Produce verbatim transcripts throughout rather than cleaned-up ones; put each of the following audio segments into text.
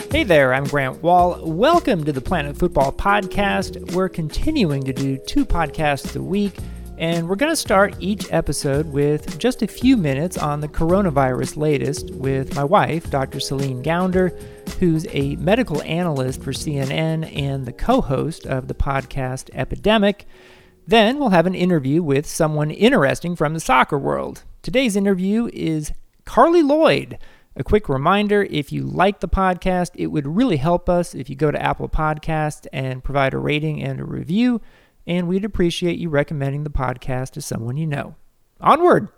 Hey there, I'm Grant Wall. Welcome to the Planet Football Podcast. We're continuing to do two podcasts a week, and we're going to start each episode with just a few minutes on the coronavirus latest with my wife, Doctor Celine Gounder, who's a medical analyst for C N N and the co-host of the podcast Epidemic. Then we'll have an interview with someone interesting from the soccer world. Today's interview is Carli Lloyd. A quick reminder, if you like the podcast, it would really help us if you go to Apple Podcasts and provide a rating and a review, and we'd appreciate you recommending the podcast to someone you know. Onward!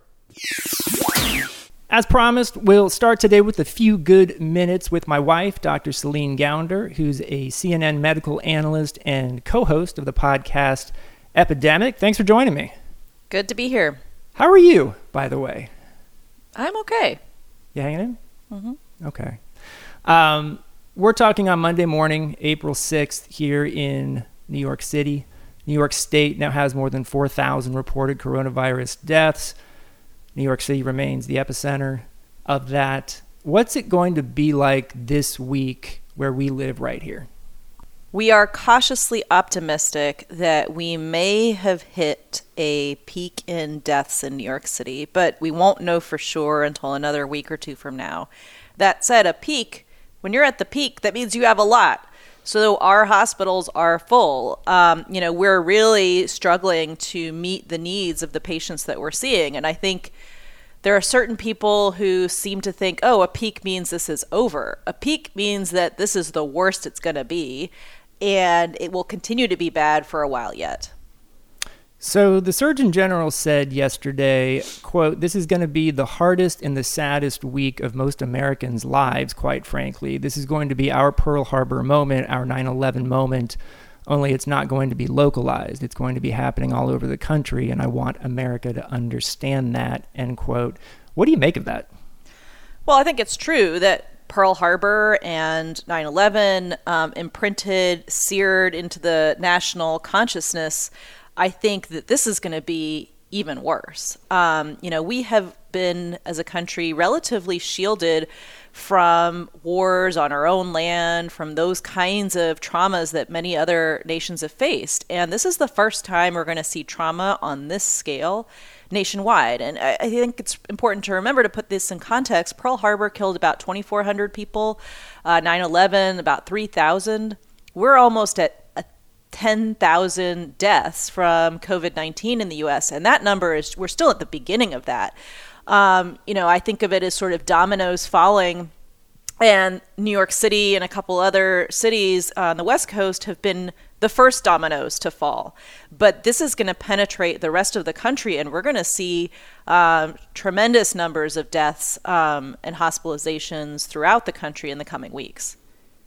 As promised, we'll start today with a few good minutes with my wife, Doctor Celine Gounder, who's a C N N medical analyst and co-host of the podcast Epidemic. Thanks for joining me. Good to be here. How are you, by the way? I'm okay. You hanging in? Mm-hmm. Okay. Um, we're talking on Monday morning, April sixth, here in New York City. New York State now has more than four thousand reported coronavirus deaths. New York City remains the epicenter of that. What's it going to be like this week where we live right here? We are cautiously optimistic that we may have hit a peak in deaths in New York City, but we won't know for sure until another week or two from now. That said, a peak, when you're at the peak, that means you have a lot. So our hospitals are full. Um, you know, we're really struggling to meet the needs of the patients that we're seeing. And I think there are certain people who seem to think, oh, a peak means this is over. A peak means that this is the worst it's going to be, and it will continue to be bad for a while yet. So the Surgeon General said yesterday, quote, "This is going to be the hardest and the saddest week of most Americans' lives, quite frankly. This is going to be our Pearl Harbor moment, our nine eleven moment, only it's not going to be localized. It's going to be happening all over the country, and I want America to understand that," end quote. What do you make of that? Well, I think it's true that Pearl Harbor and nine eleven um, imprinted, seared into the national consciousness. I think that this is going to be even worse. Um, you know, we have been, as a country, relatively shielded from wars on our own land, from those kinds of traumas that many other nations have faced. And this is the first time we're going to see trauma on this scale nationwide. And I, I think it's important to remember, to put this in context, Pearl Harbor killed about twenty-four hundred people, uh, nine eleven about three thousand. We're almost at ten thousand deaths from covid nineteen in the U S, and that number is, we're still at the beginning of that. Um, you know, I think of it as sort of dominoes falling, and New York City and a couple other cities on the West Coast have been the first dominoes to fall. But this is going to penetrate the rest of the country, and we're going to see um, tremendous numbers of deaths um, and hospitalizations throughout the country in the coming weeks.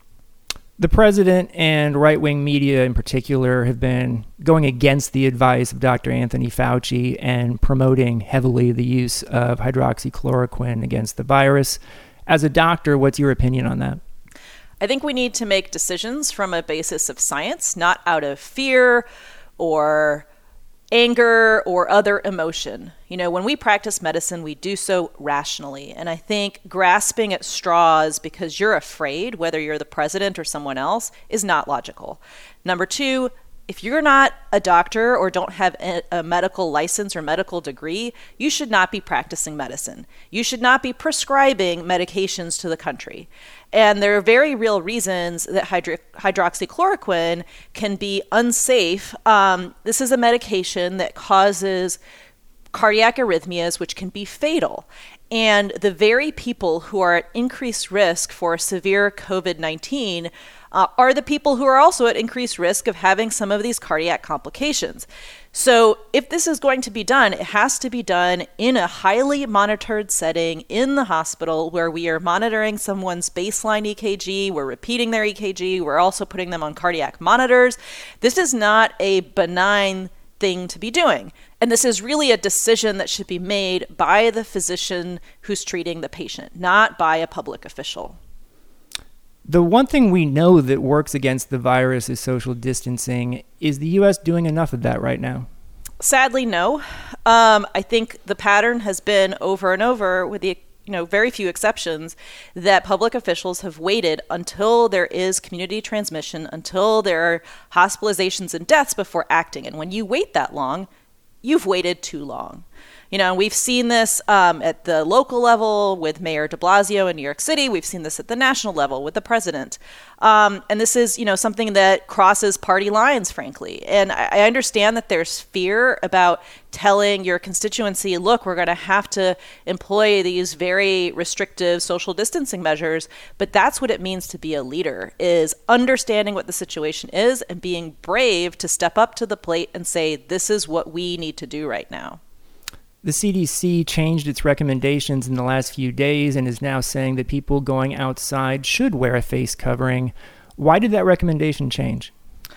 The president and right-wing media in particular have been going against the advice of Doctor Anthony Fauci and promoting heavily the use of hydroxychloroquine against the virus. As a doctor, what's your opinion on that? I think we need to make decisions from a basis of science, not out of fear or anger or other emotion. You know, when we practice medicine, we do so rationally. And I think grasping at straws because you're afraid, whether you're the president or someone else, is not logical. Number two, if you're not a doctor or don't have a, a medical license or medical degree, you should not be practicing medicine. You should not be prescribing medications to the country. And there are very real reasons that hydro- hydroxychloroquine can be unsafe. Um, this is a medication that causes cardiac arrhythmias, which can be fatal. And the very people who are at increased risk for severe covid nineteen uh, are the people who are also at increased risk of having some of these cardiac complications. So if this is going to be done, it has to be done in a highly monitored setting in the hospital where we are monitoring someone's baseline E K G, we're repeating their E K G, we're also putting them on cardiac monitors. This is not a benign thing to be doing. And this is really a decision that should be made by the physician who's treating the patient, not by a public official. The one thing we know that works against the virus is social distancing. Is the U S doing enough of that right now? Sadly, no. Um, I think the pattern has been over and over, with the you know, very few exceptions, that public officials have waited until there is community transmission, until there are hospitalizations and deaths before acting. And when you wait that long, you've waited too long. You know, we've seen this um, at the local level with Mayor de Blasio in New York City. We've seen this at the national level with the president. Um, and this is, you know, something that crosses party lines, frankly. And I, I understand that there's fear about telling your constituency, look, we're going to have to employ these very restrictive social distancing measures. But that's what it means to be a leader, is understanding what the situation is and being brave to step up to the plate and say, this is what we need to do right now. The C D C changed its recommendations in the last few days and is now saying that people going outside should wear a face covering. Why did that recommendation change?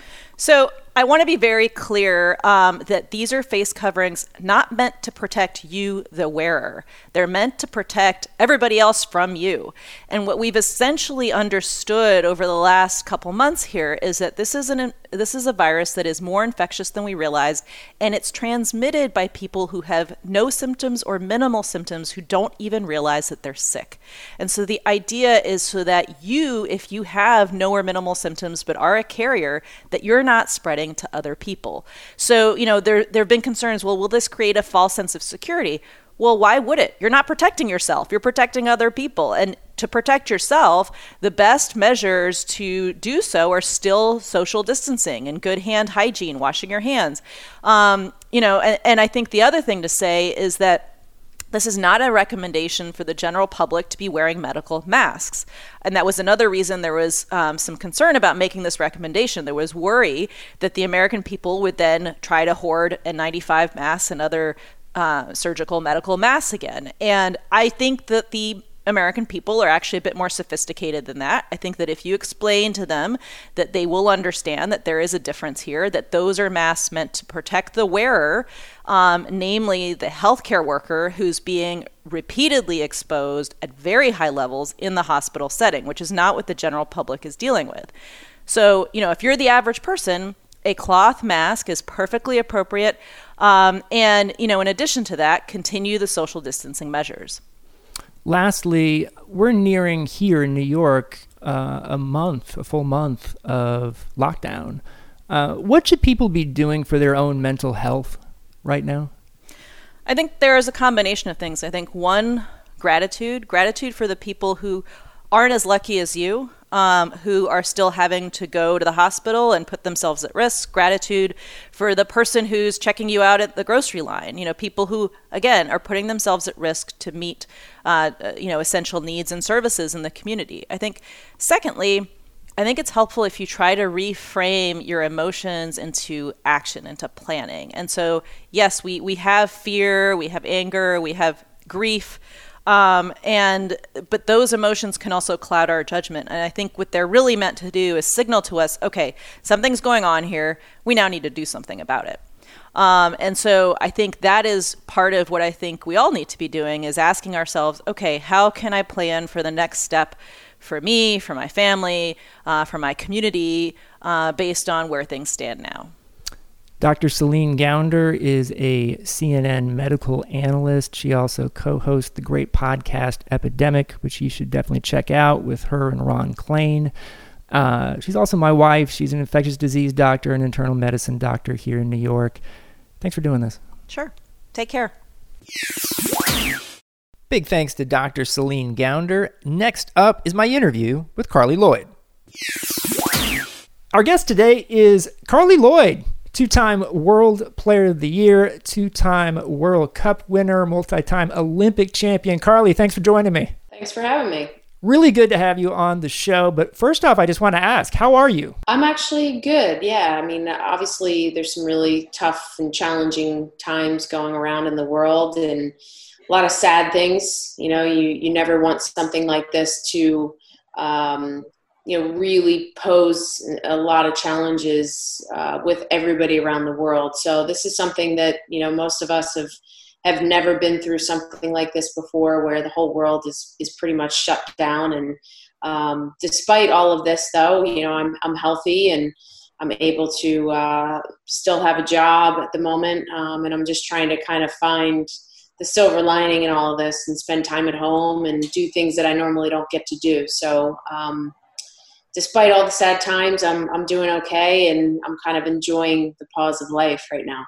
So I want to be very clear um, that these are face coverings not meant to protect you, the wearer. They're meant to protect everybody else from you. And what we've essentially understood over the last couple months here is that this is an this is a virus that is more infectious than we realized, and it's transmitted by people who have no symptoms or minimal symptoms, who don't even realize that they're sick. And so the idea is so that you, if you have no or minimal symptoms but are a carrier, that you're not spreading to other people. So, you know, there there have been concerns, well, will this create a false sense of security? Well, why would it? You're not protecting yourself. You're protecting other people. And to protect yourself, the best measures to do so are still social distancing and good hand hygiene, washing your hands. Um, you know, and, and I think the other thing to say is that this is not a recommendation for the general public to be wearing medical masks. And that was another reason there was um, some concern about making this recommendation. There was worry that the American people would then try to hoard N ninety-five masks and other uh, surgical medical masks again. And I think that the American people are actually a bit more sophisticated than that. I think that if you explain to them that they will understand that there is a difference here, that those are masks meant to protect the wearer, um, namely the healthcare worker who's being repeatedly exposed at very high levels in the hospital setting, which is not what the general public is dealing with. So, you know, if you're the average person, a cloth mask is perfectly appropriate. Um, and, you know, in addition to that, continue the social distancing measures. Lastly, we're nearing here in New York uh, a month, a full month of lockdown. Uh, what should people be doing for their own mental health right now? I think there is a combination of things. I think one, gratitude, gratitude for the people who aren't as lucky as you, um, who are still having to go to the hospital and put themselves at risk. Gratitude for the person who's checking you out at the grocery line. You know, people who, again, are putting themselves at risk to meet, uh, you know, essential needs and services in the community. I think, secondly, I think it's helpful if you try to reframe your emotions into action, into planning. And so, yes, we, we have fear, we have anger, we have grief, um, and but those emotions can also cloud our judgment. And I think what they're really meant to do is signal to us, okay, something's going on here. We now need to do something about it. Um, and so I think that is part of what I think we all need to be doing, is asking ourselves, okay, how can I plan for the next step for me, for my family, uh, for my community, uh, based on where things stand now? Doctor Celine Gounder is a C N N medical analyst. She also co-hosts the great podcast Epidemic, which you should definitely check out, with her and Ron Klain. Uh, she's also my wife. She's an infectious disease doctor and internal medicine doctor here in New York. Thanks for doing this. Sure. Take care. Big thanks to Doctor Celine Gounder. Next up is my interview with Carli Lloyd. Our guest today is Carli Lloyd, two-time World Player of the Year, two-time World Cup winner, multi-time Olympic champion. Carli, thanks for joining me. Thanks for having me. Really good to have you on the show. But first off, I just want to ask, how are you? I'm actually good. Yeah. I mean, obviously there's some really tough and challenging times going around in the world, and a lot of sad things. You know, you, you never want something like this to, um, you know, really pose a lot of challenges uh, with everybody around the world. So this is something that, you know, most of us have have never been through something like this before, where the whole world is, is pretty much shut down. And um, despite all of this, though, you know, I'm I'm healthy and I'm able to uh, still have a job at the moment. Um, and I'm just trying to kind of find the silver lining in all of this and spend time at home and do things that I normally don't get to do. So, um, despite all the sad times, I'm I'm doing okay, and I'm kind of enjoying the pause of life right now.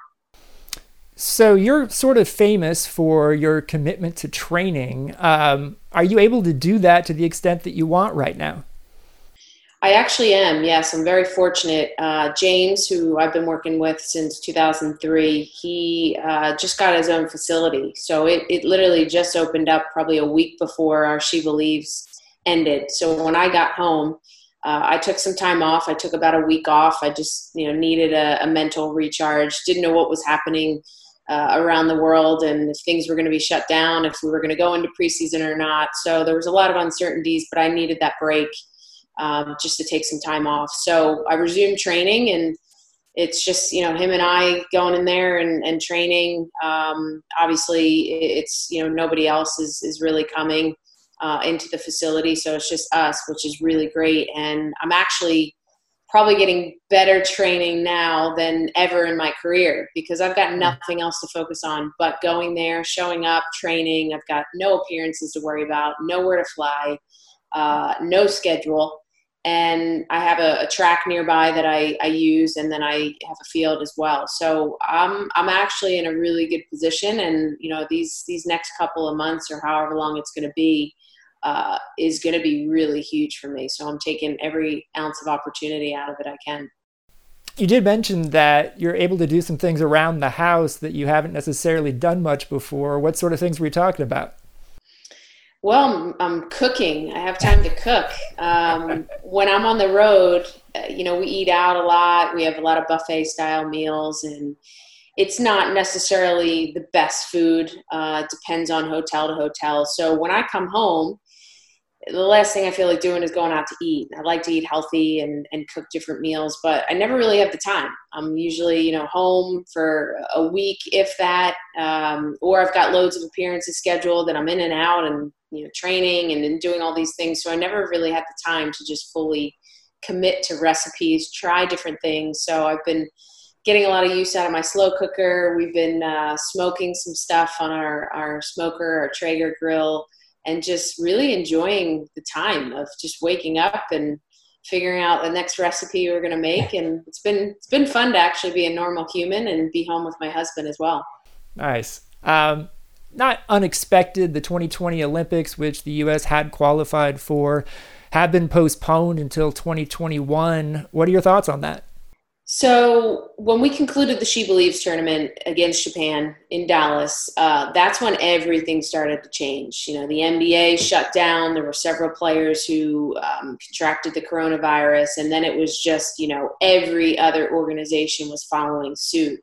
So you're sort of famous for your commitment to training. Um, are you able to do that to the extent that you want right now? I actually am. Yes, I'm very fortunate. Uh, James, who I've been working with since two thousand three, he uh, just got his own facility. So it, it literally just opened up probably a week before our She Believes ended. So when I got home, uh, I took some time off. I took about a week off. I just, you know, needed a, a mental recharge. Didn't know what was happening uh, around the world and if things were going to be shut down, if we were going to go into preseason or not. So there was a lot of uncertainties, but I needed that break. Um, just to take some time off. So I resumed training, and it's just, you know, him and I going in there and, and training. Um, obviously it's, you know, nobody else is, is really coming uh, into the facility. So it's just us, which is really great. And I'm actually probably getting better training now than ever in my career, because I've got nothing else to focus on but going there, showing up, training. I've got no appearances to worry about, nowhere to fly, uh, no schedule. And I have a, a track nearby that I, I use, and then I have a field as well. So I'm I'm actually in a really good position, and you know these these next couple of months or however long it's going to be uh, is going to be really huge for me. So I'm taking every ounce of opportunity out of it I can. You did mention that you're able to do some things around the house that you haven't necessarily done much before. What sort of things were you talking about? Well, I'm, I'm cooking. I have time to cook. Um, when I'm on the road, uh, you know, we eat out a lot. We have a lot of buffet style meals, and it's not necessarily the best food. Uh, it depends on hotel to hotel. So when I come home, the last thing I feel like doing is going out to eat. I like to eat healthy and, and cook different meals, but I never really have the time. I'm usually, you know, home for a week, if that, um, or I've got loads of appearances scheduled and I'm in and out and, you know, training and, and doing all these things. So I never really had the time to just fully commit to recipes, try different things. So I've been getting a lot of use out of my slow cooker. We've been uh, smoking some stuff on our, our smoker, our Traeger grill, and just really enjoying the time of just waking up and figuring out the next recipe we're going to make. And it's been, it's been fun to actually be a normal human and be home with my husband as well. Nice. Um, not unexpected. The twenty twenty Olympics, which the U S had qualified for, have been postponed until twenty twenty-one. What are your thoughts on that? So when we concluded the She Believes tournament against Japan in Dallas, uh, that's when everything started to change. You know, the N B A shut down. There were several players who um, contracted the coronavirus. And then it was just, you know, every other organization was following suit.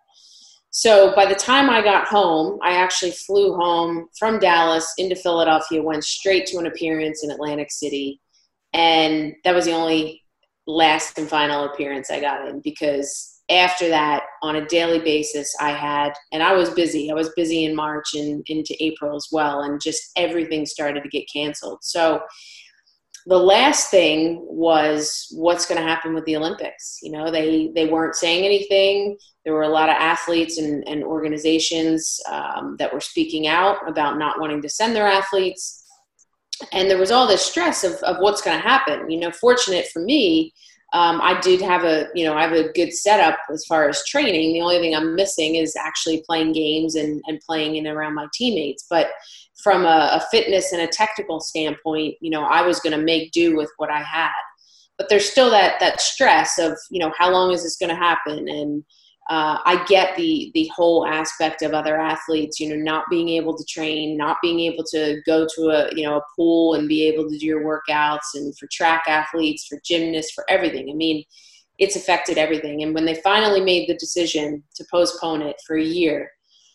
So by the time I got home, I actually flew home from Dallas into Philadelphia, went straight to an appearance in Atlantic City. And that was the only last and final appearance I got in, because after that, on a daily basis, I had, and I was busy. I was busy in March and into April as well, and just everything started to get canceled. So the last thing was what's going to happen with the Olympics. You know, they, they weren't saying anything. There were a lot of athletes and, and organizations um, that were speaking out about not wanting to send their athletes. And there was all this stress of, of what's going to happen. You know, fortunate for me, um, I did have a, you know, I have a good setup as far as training. The only thing I'm missing is actually playing games and, and playing in and around my teammates. But from a, a fitness and a technical standpoint, you know, I was going to make do with what I had. But there's still that that stress of, you know, how long is this going to happen? And Uh, I get the the whole aspect of other athletes, you know, not being able to train, not being able to go to a, you know, a pool and be able to do your workouts, and for track athletes, for gymnasts, for everything. I mean, it's affected everything. And when they finally made the decision to postpone it for a year,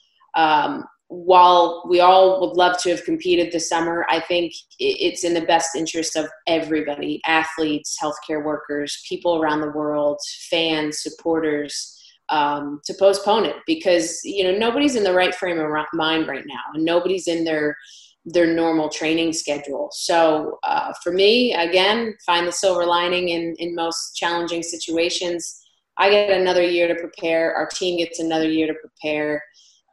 um, while we all would love to have competed this summer, I think it's in the best interest of everybody, athletes, healthcare workers, people around the world, fans, supporters, Um, to postpone it, because, you know, nobody's in the right frame of mind right now, and nobody's in their their normal training schedule. So uh, for me, again, find the silver lining in, in most challenging situations. I get another year to prepare. Our team gets another year to prepare.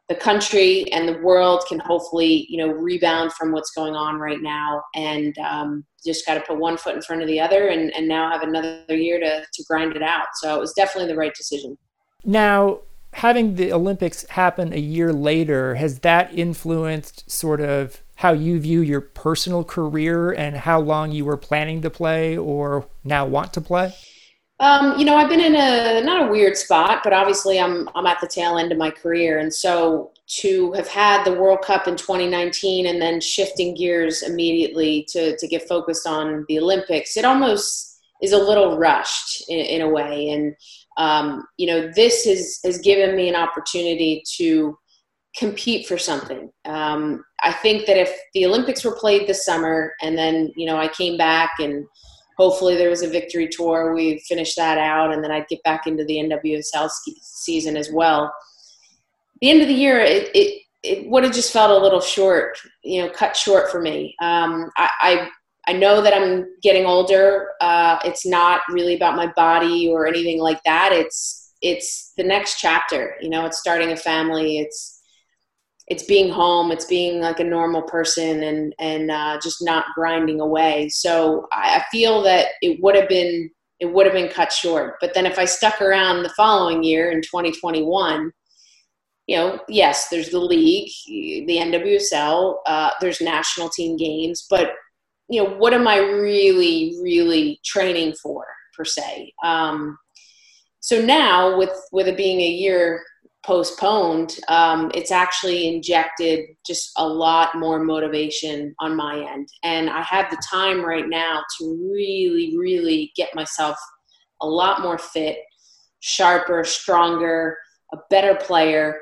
the country and the world can hopefully, you know, rebound from what's going on right now. And um, just got to put one foot in front of the other and, and now have another year to, to grind it out. So it was definitely the right decision. Now, having the Olympics happen a year later, has that influenced sort of how you view your personal career and how long you were planning to play or now want to play? Um, you know, I've been in a, not a weird spot, but obviously I'm, I'm at the tail end of my career. And so to have had the World Cup in twenty nineteen and then shifting gears immediately to, to get focused on the Olympics, it almost is a little rushed in, in a way. And, um, you know, this has, has given me an opportunity to compete for something. Um, I think that if the Olympics were played this summer and then, you know, I came back and hopefully there was a victory tour, we finished that out, and then I'd get back into the N W S L season as well. The end of the year, it, it, it would have just felt a little short, you know, cut short for me. Um, I, I I know that I'm getting older. Uh, it's not really about my body or anything like that. It's it's the next chapter. You know, it's starting a family. It's it's being home. It's being like a normal person and and uh, just not grinding away. So I, I feel that it would have been it would have been cut short. But then if I stuck around the following year in twenty twenty-one, you know, yes, there's the league, the N W S L, uh, there's national team games, but you know, what am I really, really training for per se? Um, so now with, with it being a year postponed, um, it's actually injected just a lot more motivation on my end. And I have the time right now to really, really get myself a lot more fit, sharper, stronger, a better player.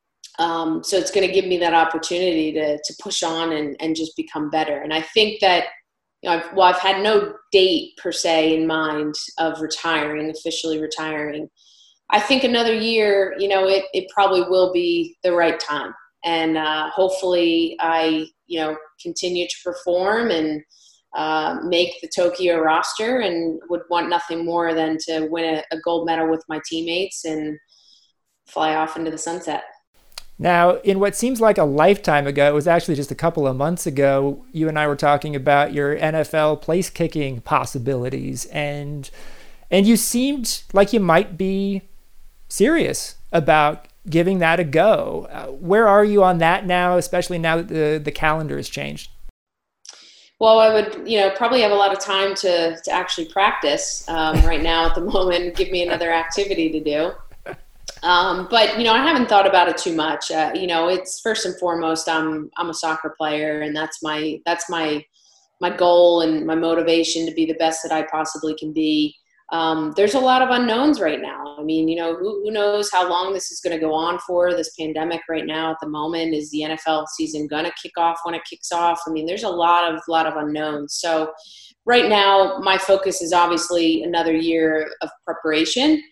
Um, so it's going to give me that opportunity to to push on and, and just become better. And I think that, you know, I've, well, I've had no date per se in mind of retiring, officially retiring. I think another year, you know, it, it probably will be the right time. And uh, hopefully I, you know, continue to perform and uh, make the Tokyo roster, and would want nothing more than to win a, a gold medal with my teammates and fly off into the sunset. Now, in what seems like a lifetime ago, it was actually just a couple of months ago, you and I were talking about your N F L place kicking possibilities, and and you seemed like you might be serious about giving that a go. Uh, where are you on that now, especially now that the, the calendar has changed? Well, I would, you know, probably have a lot of time to, to actually practice um, right now at the moment, give me another activity to do. Um, but, you know, I haven't thought about it too much. Uh, you know, it's first and foremost, I'm, I'm a soccer player, and that's my, that's my, my goal and my motivation to be the best that I possibly can be. Um, there's a lot of unknowns right now. I mean, you know, who, who knows how long this is going to go on for, this pandemic right now at the moment. Is the N F L season going to kick off when it kicks off? I mean, there's a lot of, lot of unknowns. So right now my focus is obviously another year of preparation.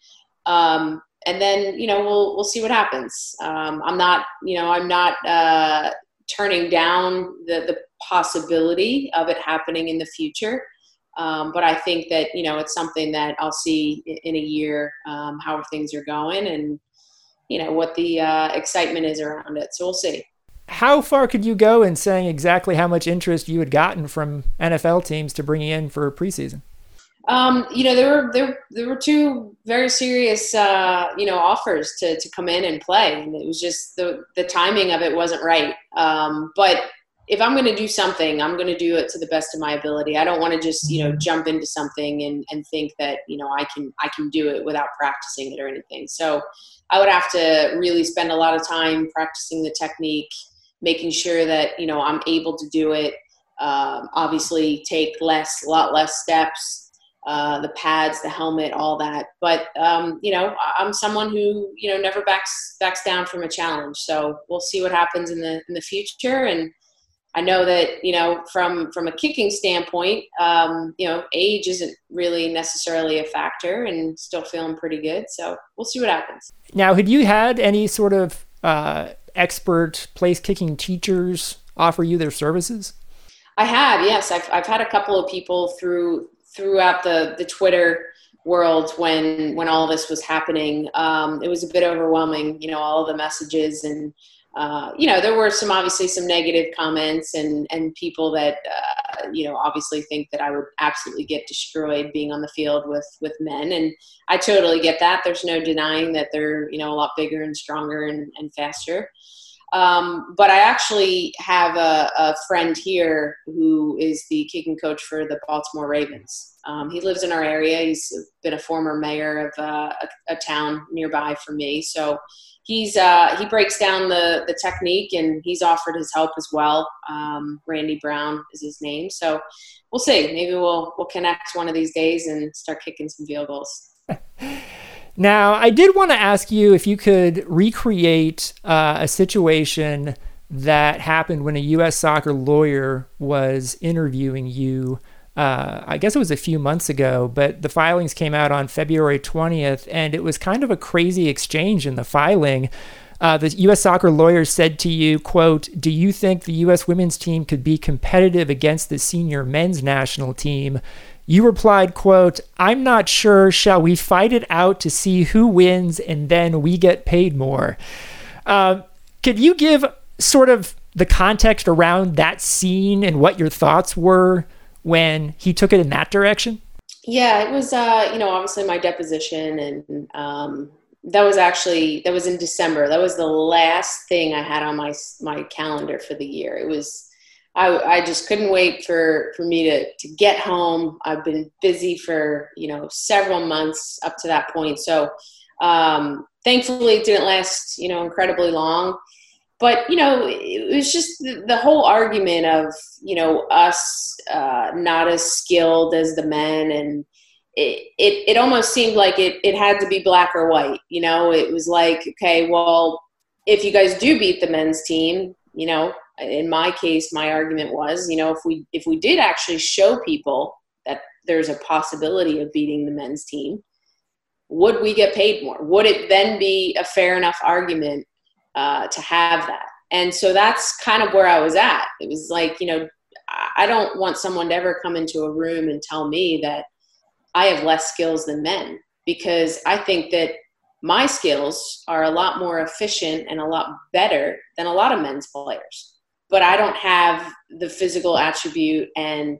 Um, And then, you know, we'll we'll see what happens. Um, I'm not, you know, I'm not uh, turning down the, the possibility of it happening in the future. Um, but I think that, you know, it's something that I'll see in, in a year, um, how things are going and, you know, what the uh, excitement is around it. So we'll see. How far could you go in saying exactly how much interest you had gotten from N F L teams to bring you in for preseason? Um, you know, there were there there were two very serious uh, you know, offers to to come in and play, and it was just the the timing of it wasn't right. Um, but if I'm going to do something, I'm going to do it to the best of my ability. I don't want to just, you know, jump into something and and think that, you know, I can I can do it without practicing it or anything. So I would have to really spend a lot of time practicing the technique, making sure that, you know, I'm able to do it. Um, obviously, take less, a lot less steps. Uh, the pads, the helmet, all that. But, um, you know, I'm someone who, you know, never backs backs down from a challenge. So we'll see what happens in the in the future. And I know that, you know, from from a kicking standpoint, um, you know, age isn't really necessarily a factor, and still feeling pretty good. So we'll see what happens. Now, had you had any sort of uh, expert place kicking teachers offer you their services? I have, yes. I've I've had a couple of people through throughout the, the Twitter world when, when all this was happening. Um, it was a bit overwhelming, you know, all of the messages and uh, you know, there were some, obviously some negative comments and, and people that, uh, you know, obviously think that I would absolutely get destroyed being on the field with, with men. And I totally get that. There's no denying that they're, you know, a lot bigger and stronger and, and faster. Um, but I actually have a, a friend here who is the kicking coach for the Baltimore Ravens. Um, he lives in our area. He's been a former mayor of uh, a, a town nearby from me. So he's uh, he breaks down the, the technique, and he's offered his help as well. Um, Randy Brown is his name. So we'll see. Maybe we'll we'll connect one of these days and start kicking some field goals. Now, I did want to ask you if you could recreate uh, a situation that happened when a U S soccer lawyer was interviewing you. Uh, I guess it was a few months ago, but the filings came out on February twentieth, and it was kind of a crazy exchange in the filing. Uh, the U S soccer lawyer said to you, quote, "Do you think the U S women's team could be competitive against the senior men's national team?" You replied, quote, "I'm not sure. Shall we fight it out to see who wins and then we get paid more?" Uh, could you give sort of the context around that scene and what your thoughts were when he took it in that direction? Yeah, it was, uh, you know, obviously my deposition, and um, that was actually, that was in December. That was the last thing I had on my my calendar for the year. It was, I, I just couldn't wait for, for me to, to get home. I've been busy for, you know, several months up to that point. So um, thankfully it didn't last, you know, incredibly long. But, you know, it was just the, the whole argument of, you know, us uh, not as skilled as the men. And it, it, it almost seemed like it, it had to be black or white. You know, it was like, okay, well, if you guys do beat the men's team, you know, in my case, my argument was, you know, if we if we did actually show people that there's a possibility of beating the men's team, would we get paid more? Would it then be a fair enough argument uh, to have that? And so that's kind of where I was at. It was like, you know, I don't want someone to ever come into a room and tell me that I have less skills than men, because I think that my skills are a lot more efficient and a lot better than a lot of men's players. But I don't have the physical attribute and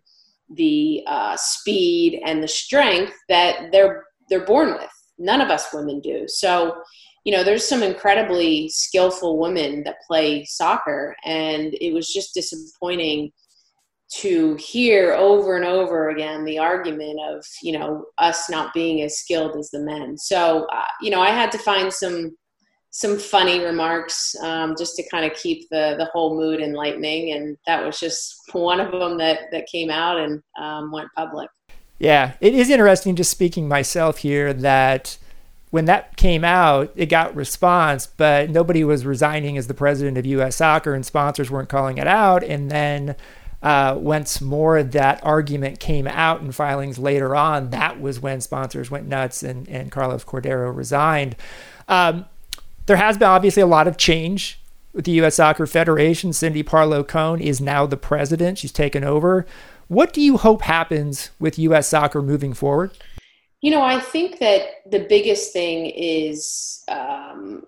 the uh, speed and the strength that they're they're born with. None of us women do. So, you know, there's some incredibly skillful women that play soccer, and it was just disappointing to hear over and over again the argument of, you know, us not being as skilled as the men. So, uh, you know, I had to find some some funny remarks um, just to kind of keep the, the whole mood enlightening. And that was just one of them that, that came out and um, went public. Yeah, it is interesting, just speaking myself here, that when that came out, it got response, but nobody was resigning as the president of U S Soccer, and sponsors weren't calling it out. And then uh, once more of that argument came out in filings later on, that was when sponsors went nuts and, and Carlos Cordero resigned. Um, There has been obviously a lot of change with the U S Soccer Federation. Cindy Parlow Cone is now the president. She's taken over. What do you hope happens with U S Soccer moving forward? You know, I think that the biggest thing is um,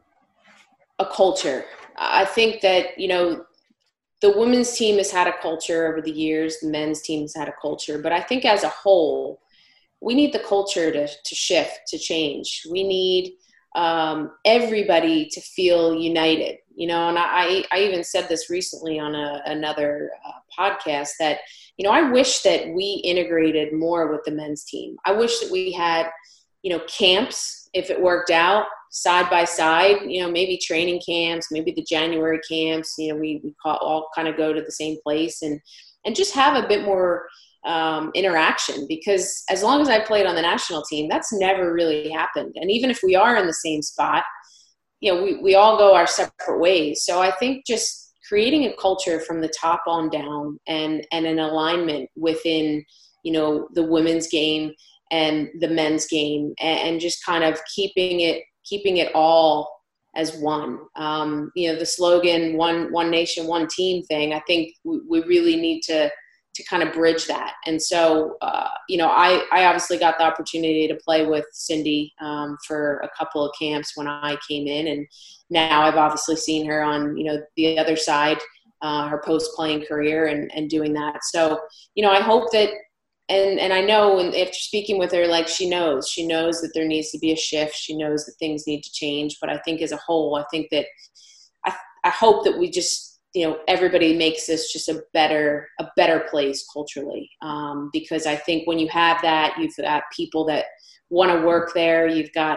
a culture. I think that, you know, the women's team has had a culture over the years. The men's team has had a culture. But I think as a whole, we need the culture to, to shift, to change. We need um, everybody to feel united, you know, and I, I even said this recently on a, another uh, podcast that, you know, I wish that we integrated more with the men's team. I wish that we had, you know, camps, if it worked out, side by side, you know, maybe training camps, maybe the January camps, you know, we, we call, all kind of go to the same place and, and just have a bit more um, interaction, because as long as I played on the national team, that's never really happened. And even if we are in the same spot, you know, we, we all go our separate ways. So I think just creating a culture from the top on down and, and an alignment within, you know, the women's game and the men's game, and, and just kind of keeping it, keeping it all as one. Um, you know, the slogan, one, one nation, one team thing, I think we, we really need to to kind of bridge that. And so, uh, you know, I, I obviously got the opportunity to play with Cindy um, for a couple of camps when I came in. And now I've obviously seen her on, you know, the other side, uh, her post-playing career and, and doing that. So, you know, I hope that, and, and I know and after speaking with her, like she knows, she knows that there needs to be a shift. She knows that things need to change. But I think as a whole, I think that I, I hope that we just, you know, everybody makes this just a better, a better place culturally. Um, because I think when you have that, you've got people that want to work there. You've got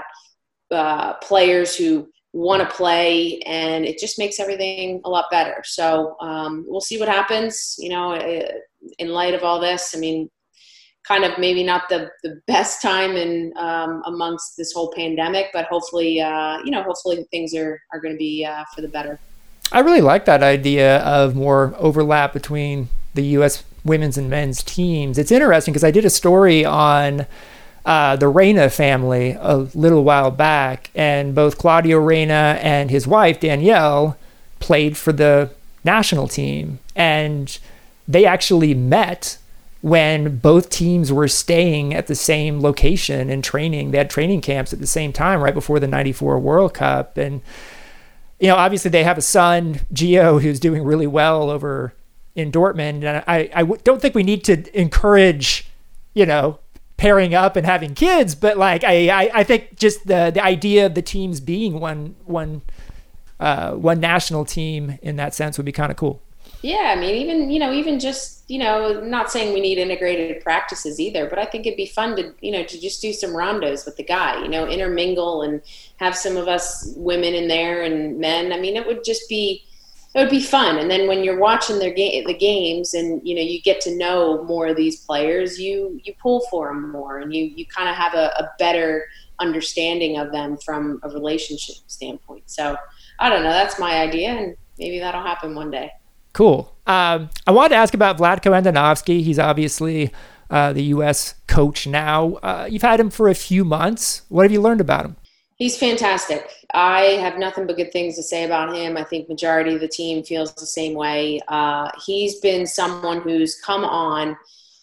uh, players who want to play, and it just makes everything a lot better. So um, we'll see what happens, you know, in light of all this. I mean, kind of maybe not the, the best time in um, amongst this whole pandemic, but hopefully, uh, you know, hopefully things are, are going to be uh, for the better. I really like that idea of more overlap between the U S women's and men's teams. It's interesting because I did a story on uh, the Reyna family a little while back, and both Claudio Reyna and his wife, Danielle, played for the national team. And they actually met when both teams were staying at the same location and training. They had training camps at the same time right before the ninety-four World Cup. And you know, obviously they have a son, Gio, who's doing really well over in Dortmund. And I, I w- don't think we need to encourage, you know, pairing up and having kids, but like, I, I, I think just the, the idea of the teams being one, one, uh, one national team in that sense would be kind of cool. Yeah. I mean, even, you know, even just, you know, not saying we need integrated practices either, but I think it'd be fun to, you know, to just do some rondos with the guy, you know, intermingle and have some of us women in there and men. I mean, it would just be, it would be fun. And then when you're watching their game, the games and, you know, you get to know more of these players, you, you pull for them more and you, you kind of have a, a better understanding of them from a relationship standpoint. So I don't know, that's my idea, and maybe that'll happen one day. Cool. Um, I wanted to ask about Vlatko Andonovski. He's obviously uh, the U S coach now. Uh, you've had him for a few months. What have you learned about him? He's fantastic. I have nothing but good things to say about him. I think majority of the team feels the same way. Uh, he's been someone who's come on,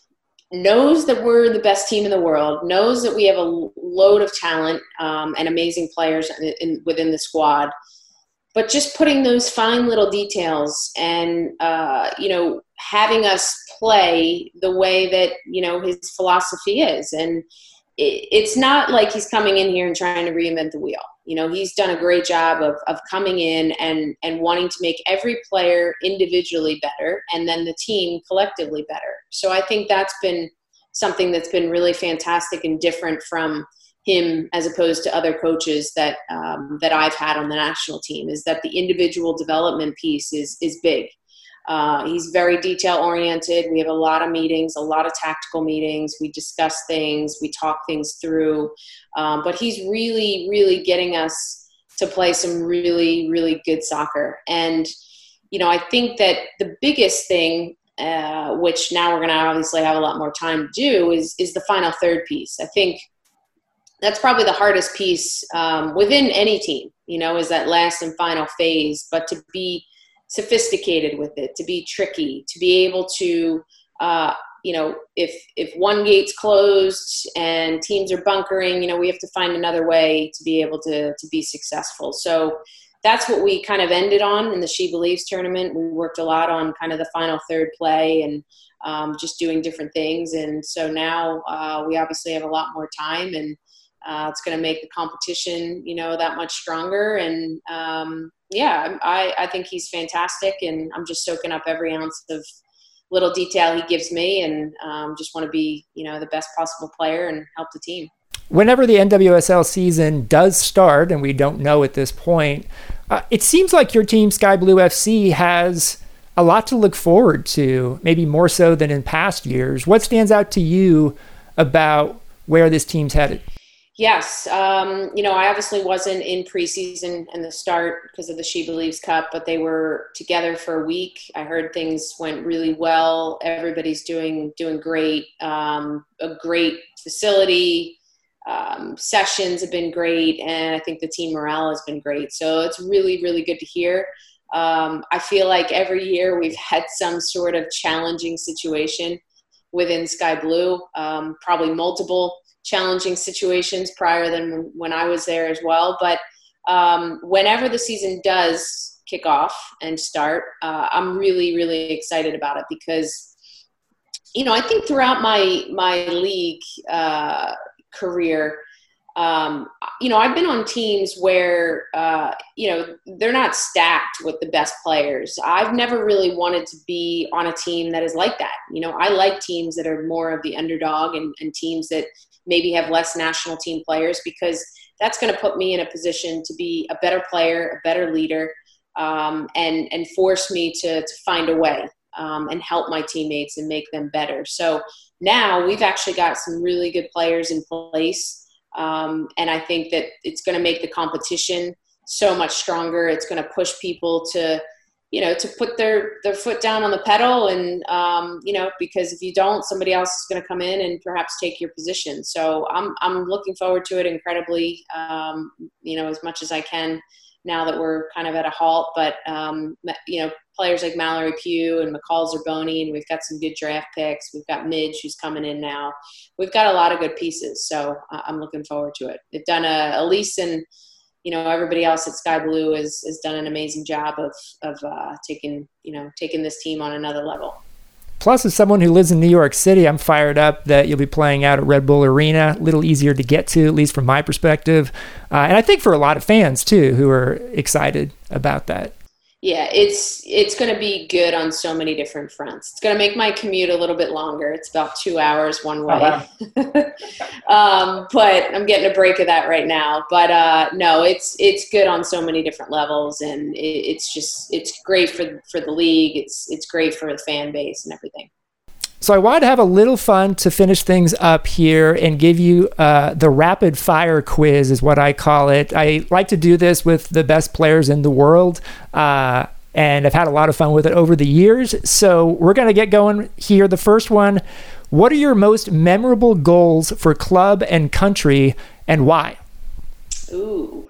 knows that we're the best team in the world, knows that we have a load of talent um, and amazing players in, in, within the squad. But just putting those fine little details and, uh, you know, having us play the way that, you know, his philosophy is. And it, it's not like he's coming in here and trying to reinvent the wheel. You know, he's done a great job of, of coming in and, and wanting to make every player individually better and then the team collectively better. So I think that's been something that's been really fantastic and different from him as opposed to other coaches that um, that I've had on the national team, is that the individual development piece is is big. Uh, he's very detail oriented. We have a lot of meetings, a lot of tactical meetings. We discuss things, we talk things through. Um, but he's really, really getting us to play some really, really good soccer. And, you know, I think that the biggest thing, uh, which now we're going to obviously have a lot more time to do, is is the final third piece. I think that's probably the hardest piece um, within any team, you know, is that last and final phase. But to be sophisticated with it, to be tricky, to be able to, uh, you know, if if one gate's closed and teams are bunkering, you know, we have to find another way to be able to to be successful. So that's what we kind of ended on in the She Believes tournament. We worked a lot on kind of the final third play and um, just doing different things. And so now uh, we obviously have a lot more time, and Uh, it's going to make the competition, you know, that much stronger. And um, yeah, I, I think he's fantastic, and I'm just soaking up every ounce of little detail he gives me, and um, just want to be, you know, the best possible player and help the team. Whenever the N W S L season does start, and we don't know at this point, uh, it seems like your team, Sky Blue F C, has a lot to look forward to, maybe more so than in past years. What stands out to you about where this team's headed? Yes. Um, you know, I obviously wasn't in preseason and the start because of the She Believes Cup, but they were together for a week. I heard things went really well. Everybody's doing, doing great. Um, a great facility. Um, sessions have been great. And I think the team morale has been great. So it's really, really good to hear. Um, I feel like every year we've had some sort of challenging situation within Sky Blue, um, probably multiple challenging situations prior than when I was there as well. But um, whenever the season does kick off and start, uh, I'm really, really excited about it because, you know, I think throughout my, my league uh, career, Um, you know, I've been on teams where, uh, you know, they're not stacked with the best players. I've never really wanted to be on a team that is like that. You know, I like teams that are more of the underdog and, and teams that maybe have less national team players, because that's going to put me in a position to be a better player, a better leader, um, and, and force me to, to find a way um, and help my teammates and make them better. So now we've actually got some really good players in place. Um, and I think that it's going to make the competition so much stronger. It's going to push people to, you know, to put their, their foot down on the pedal. And, um, you know, because if you don't, somebody else is going to come in and perhaps take your position. So I'm, I'm looking forward to it incredibly, um, you know, as much as I can now that we're kind of at a halt. But, um, you know, players like Mallory Pugh and McCall Zerboni, and we've got some good draft picks. We've got Midge, who's coming in now. We've got a lot of good pieces, so I'm looking forward to it. They've done a Elise and, you know, everybody else at Sky Blue has, has done an amazing job of of uh, taking, you know, taking this team on another level. Plus, as someone who lives in New York City, I'm fired up that you'll be playing out at Red Bull Arena. A little easier to get to, at least from my perspective. Uh, and I think for a lot of fans, too, who are excited about that. Yeah, it's it's going to be good on so many different fronts. It's going to make my commute a little bit longer. It's about two hours one way. Oh, wow. um, but I'm getting a break of that right now. But uh, no, it's it's good on so many different levels, and it, it's just it's great for for the league. It's it's great for the fan base and everything. So I wanted to have a little fun to finish things up here and give you uh, the rapid fire quiz is what I call it. I like to do this with the best players in the world, uh, and I've had a lot of fun with it over the years. So we're going to get going here. The first one, what are your most memorable goals for club and country, and why? Ooh,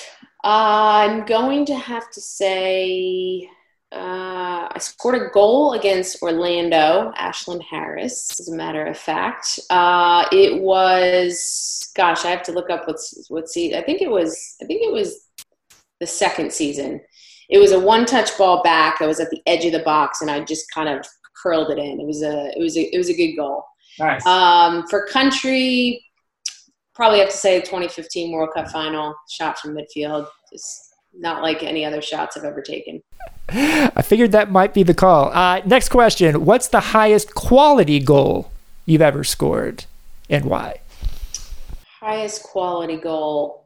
uh, I'm going to have to say... Uh, I scored a goal against Orlando, Ashlyn Harris, as a matter of fact. Uh, it was, gosh, I have to look up what's what season. I think it was. I think it was the second season. It was a one-touch ball back. I was at the edge of the box, and I just kind of curled it in. It was a. It was a. It was a good goal. Nice. Um, for country, probably have to say the twenty fifteen World Cup final shot from midfield. Just not like any other shots I've ever taken. I figured that might be the call. Uh, next question. What's the highest quality goal you've ever scored, and why? Highest quality goal.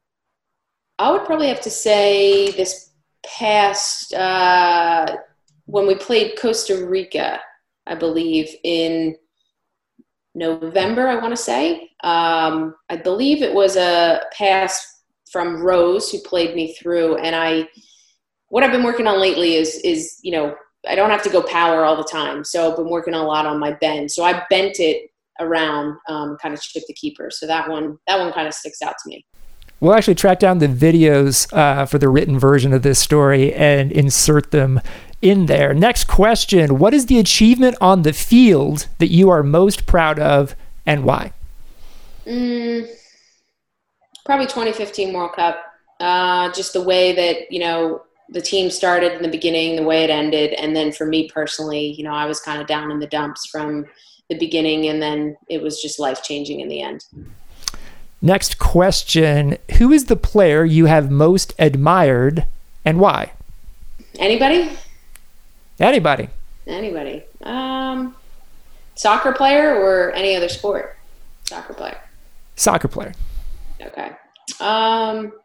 I would probably have to say this past, uh, when we played Costa Rica, I believe, in November, I want to say. Um, I believe it was a pass from Rose, who played me through, and I... What I've been working on lately is, is, you know, I don't have to go power all the time. So I've been working a lot on my bend. So I bent it around, um, kind of chip the keeper. So that one, that one kind of sticks out to me. We'll actually track down the videos uh, for the written version of this story and insert them in there. Next question. What is the achievement on the field that you are most proud of, and why? Mm, probably twenty fifteen World Cup. Uh, just the way that, you know, the team started in the beginning, the way it ended. And then for me personally, you know, I was kind of down in the dumps from the beginning, and then it was just life-changing in the end. Next question. Who is the player you have most admired, and why? Anybody? Anybody. Anybody. Um, soccer player or any other sport? Soccer player. Soccer player. Okay. Um,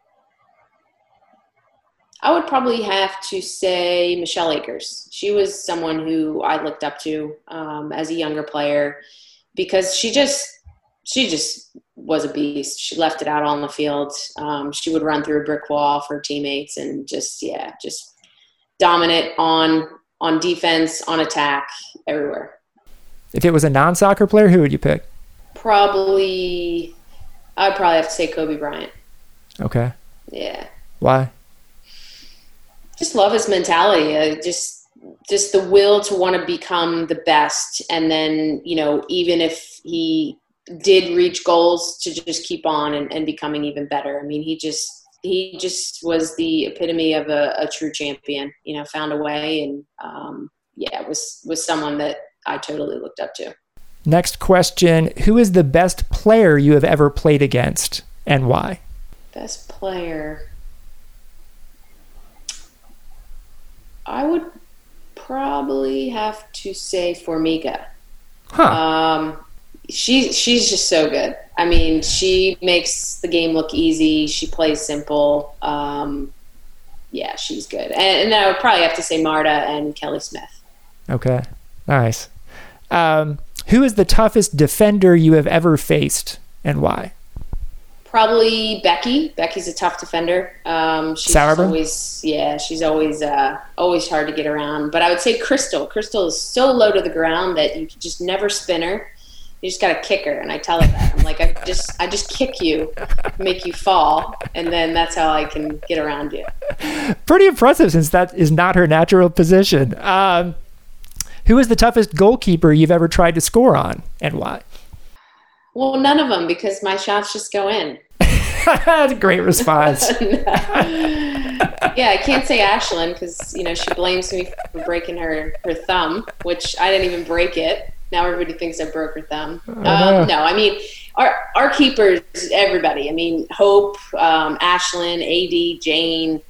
I would probably have to say Michelle Akers. She was someone who I looked up to um, as a younger player, because she just she just was a beast. She left it out on the field. Um, she would run through a brick wall for her teammates, and just yeah, just dominant on on defense, on attack, everywhere. If it was a non-soccer player, who would you pick? Probably, I'd probably have to say Kobe Bryant. Okay. Yeah. Why? Just love his mentality. Uh, just, just the will to want to become the best. And then, you know, even if he did reach goals, to just keep on and, and becoming even better. I mean, he just, he just was the epitome of a, a true champion, you know, found a way and, um, yeah, was, was someone that I totally looked up to. Next question. Who is the best player you have ever played against and why? Best player. I would probably have to say Formiga. Huh. Um, she, she's just so good. I mean, she makes the game look easy. She plays simple. Um, yeah, she's good. And, and then I would probably have to say Marta and Kelly Smith. Okay. Nice. Um, who is the toughest defender you have ever faced and why? Probably Becky. Becky's a tough defender. Um, she's always, yeah, she's always, uh, always hard to get around. But I would say Crystal. Crystal is so low to the ground that you can just never spin her. You just got to kick her. And I tell her that. I'm like, I just, I just kick you, make you fall. And then that's how I can get around you. Pretty impressive since that is not her natural position. Um, who is the toughest goalkeeper you've ever tried to score on and why? Well, none of them, because my shots just go in. That's a great response. Yeah, I can't say Ashlyn because, you know, she blames me for breaking her, her thumb, which I didn't even break it. Now everybody thinks I broke her thumb. Oh, um, no. no, I mean, our our keepers, everybody. I mean, Hope, um, Ashlyn, A D, Jane.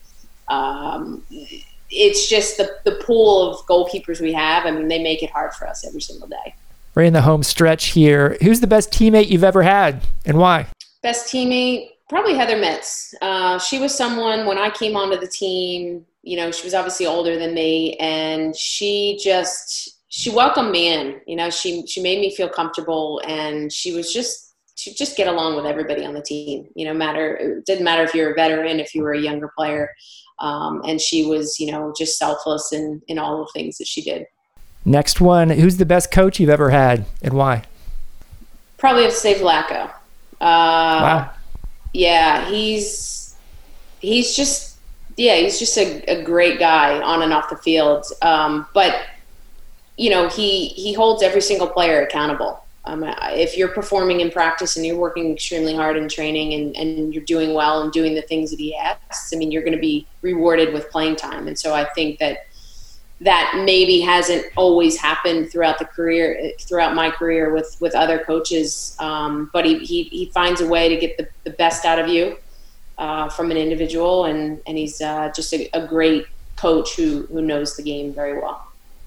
Um, it's just the, the pool of goalkeepers we have. I mean, they make it hard for us every single day. We're in the home stretch here. Who's the best teammate you've ever had and why? Best teammate, probably Heather Mitz. Uh, she was someone when I came onto the team, you know, she was obviously older than me, and she just, she welcomed me in. You know, she she made me feel comfortable, and she was just, she just get along with everybody on the team. You know, matter it didn't matter if you were a veteran, if you were a younger player, um, and she was, you know, just selfless in in all the things that she did. Next one, who's the best coach you've ever had and why? Probably have to say Vlaco. Uh, Wow. Yeah, he's he's just yeah he's just a, a great guy on and off the field. Um, but you know he he holds every single player accountable. Um, if you're performing in practice and you're working extremely hard in training and, and you're doing well and doing the things that he asks, I mean, you're going to be rewarded with playing time. And so I think that that maybe hasn't always happened throughout the career, throughout my career with, with other coaches. Um, but he, he, he finds a way to get the, the best out of you uh, from an individual. And, and he's uh, just a, a great coach who, who knows the game very well.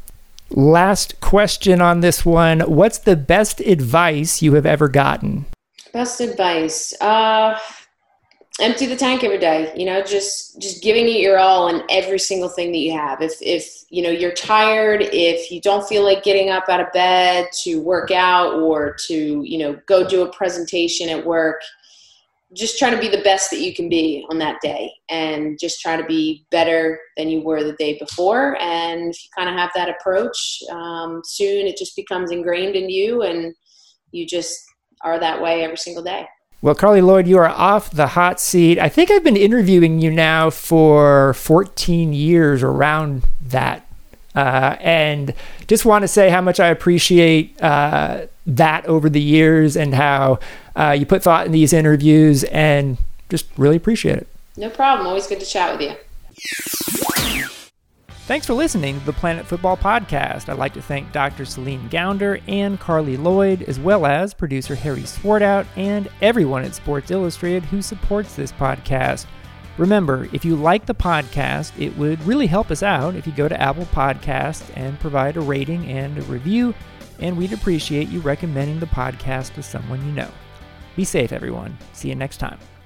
Last question on this one. What's the best advice you have ever gotten? Best advice. Uh, empty the tank every day, you know, just, just giving it your all in every single thing that you have. If, if, you know, you're tired, if you don't feel like getting up out of bed to work out or to, you know, go do a presentation at work, just try to be the best that you can be on that day and just try to be better than you were the day before. And if you kind of have that approach, um, soon it just becomes ingrained in you and you just are that way every single day. Well, Carli Lloyd, you are off the hot seat. I think I've been interviewing you now for fourteen years, around that. Uh, and just want to say how much I appreciate uh, that over the years and how uh, you put thought in these interviews and just really appreciate it. No problem. Always good to chat with you. Thanks for listening to the Planet Fútbol Podcast. I'd like to thank Doctor Celine Gounder and Carli Lloyd, as well as producer Harry Swartout and everyone at Sports Illustrated who supports this podcast. Remember, if you like the podcast, it would really help us out if you go to Apple Podcasts and provide a rating and a review, and we'd appreciate you recommending the podcast to someone you know. Be safe, everyone. See you next time.